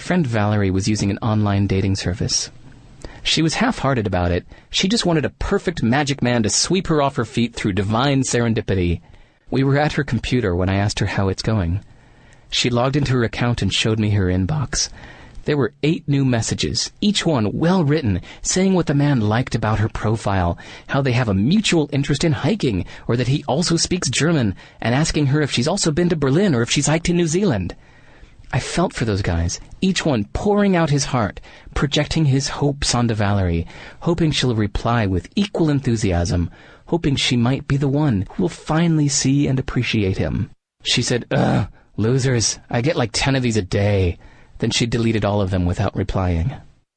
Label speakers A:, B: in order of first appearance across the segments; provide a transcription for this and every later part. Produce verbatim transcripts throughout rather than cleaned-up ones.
A: friend Valerie was using an online dating service. She was half-hearted about it. She just wanted a perfect magic man to sweep her off her feet through divine serendipity. We were at her computer when I asked her how it's going. She logged into her account and showed me her inbox. There were eight new messages, each one well-written, saying what the man liked about her profile, how they have a mutual interest in hiking, or that he also speaks German, and asking her if she's also been to Berlin or if she's hiked in New Zealand. I felt for those guys, each one pouring out his heart, projecting his hopes onto Valerie, hoping she'll reply with equal enthusiasm, hoping she might be the one who will finally see and appreciate him. She said, "Ugh, losers, I get like ten of these a day." Then she deleted all of them without replying.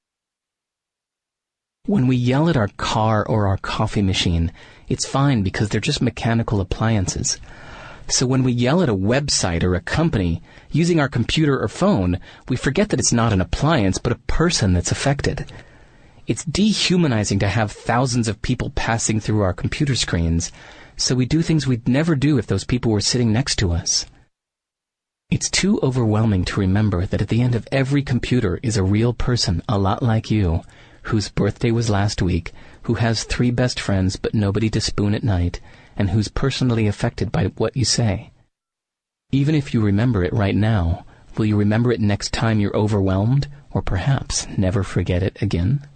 A: When we yell at our car or our coffee machine, it's fine because they're just mechanical appliances. So when we yell at a website or a company, using our computer or phone, we forget that it's not an appliance, but a person that's affected. It's dehumanizing to have thousands of people passing through our computer screens, so we do things we'd never do if those people were sitting next to us. It's too overwhelming to remember that at the end of every computer is a real person, a lot like you, whose birthday was last week, who has three best friends but nobody to spoon at night, and who's personally affected by what you say. Even if you remember it right now, will you remember it next time you're overwhelmed, or perhaps never forget it again?